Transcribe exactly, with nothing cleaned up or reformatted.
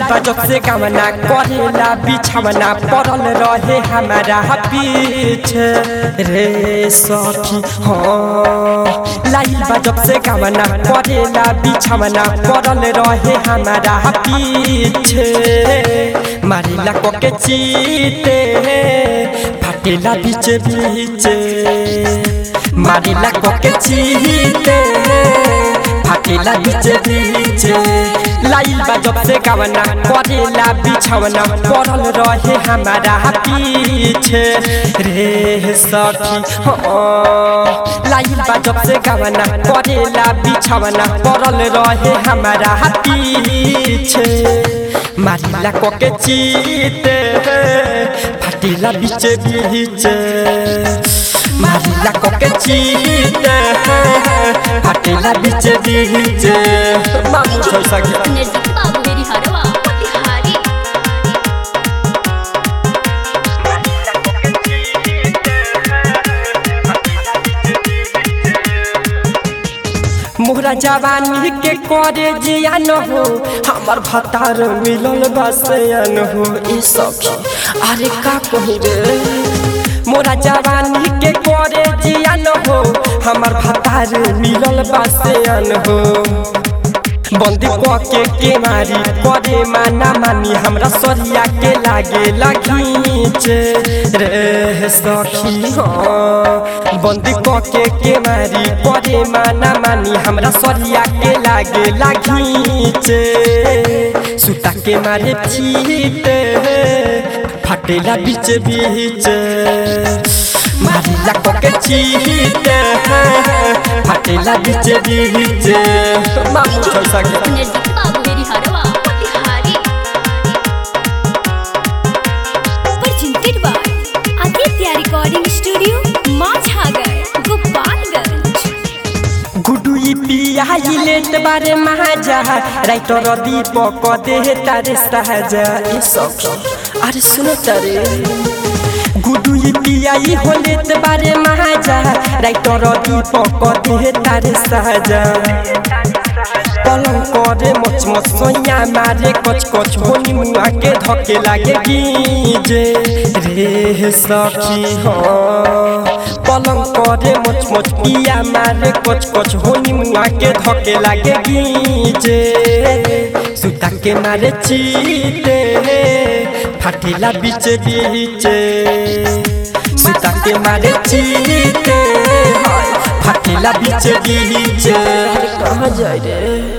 बजब से गवना करेला बिछवना पड़ल रहे हमारा पीछे रे सखी हाँ लाइल बजब से गवना करेला बिछवना पड़ल रहे हमारा पीछे मारेला कोके चीते फाटेला बीचे बीचे मारेला कोके चीते फाटेला बीचे बीचे लाइल बजब से गवना करेला बिछवना पड़ल रहे हमारा पीछे रे सखी हाँ लाइल बजब से गवना करेला बिछवना पड़ल रहे हमारा पीछे मारिला कोके चीते फाटेला बीचे बीचे मारिला कोके चीते फाटेला बीचे बीचे मामू छोसा के निर्देशक बाबू मेरी हरवा तिहारी मोहरा जवानी के करे जियान हो हमर भतार मिलल बसयन हो ई सखी अरे का कही रे मोरा जवानी के करे जियान हो हमर भतार मिलल बसयन हो बंदी के के मारी करे माना मानी हमरा सरिया के लागे लगीचे रे सखी हाँ बंदी के के मारी करे माना मानी हमरा सरिया के लागे लगीचे सुता के मारे चीते फाटेला बीच बीच मारिला कोके चीते फाटेला बीच बीच मामू छोसा के निर्देशक बाबू मेरी हरवा तिहारी presented by Aditya recording studio Majhagar Gopalganj गुडू ई पिया लेत बारे महाजा राइटर दीपक दे तारे सहजा ई सखी अरे सुनो तारे गुडू ई पिया हो लेत बारे महाजा राइटर दीपक दे तारे सहजा पलंग करे मच मच सोया मारे कच कच होनी मुआ के धके लागे गीजे रे सखी हाँ पलंग करे मच मच पिया मारे कच कच होनी मुआ के धके लागे गीजे सुता के मारे चीते फाटेला बीचे बीचे सुता के मारे चीते फाटेला बीचे बीचे कहाँ जाए रे।